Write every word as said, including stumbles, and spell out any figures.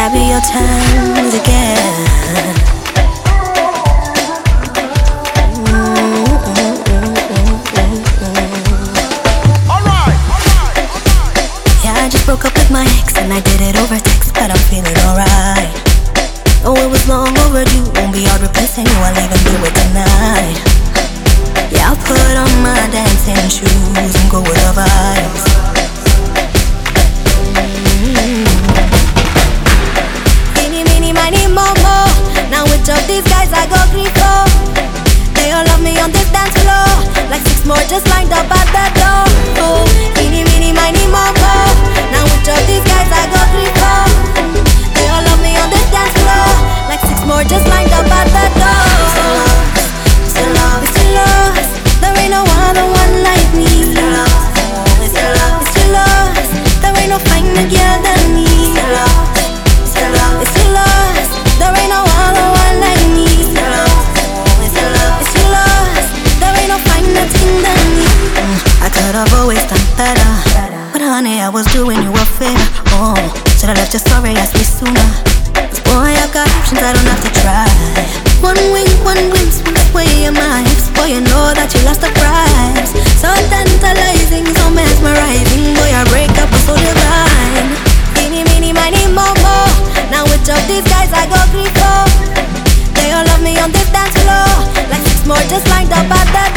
I be your times again? I just broke up with my ex and I did it over text, but I'm feeling alright. Oh, it was long overdue, won't be hard replacing you, I'll even do it tonight. Yeah, I'll put on my dancing shoes and go with the vibes. mm-hmm. Eeny, meeny, miny, mo, mo. Now which of these guys I go grief for? They all love me on this dance floor, like six more just lined up at the door. Oh, eeny, meeny, miny, mo, mo. Now which of these guys I go grief for? They all love me on this dance floor, like six more just lined up at the door. It's still love, it's still lost. There ain't no other one like me. It's still lost, it's still lost, it's still lost. There ain't no finer girl than me. It's still lost, it's still lost, it's still lost. There ain't no other one like me. It's still lost, it's still lost, it's still lost. There ain't no finer thing than me. mm, I could have always done better, but honey, I was doing you a favor. Oh, should I left your story ask me sooner? Cause boy, I've got options, I don't have to try. One wing, one glimpse, one sway in my hips. Boy, you know that you lost the prize. So tantalizing, so mesmerizing. Boy, our breakup was so divine. Eeny, meeny, miny, mo, mo. Now which of these guys I go grief for? They all love me on this dance floor, like six more just lined up at that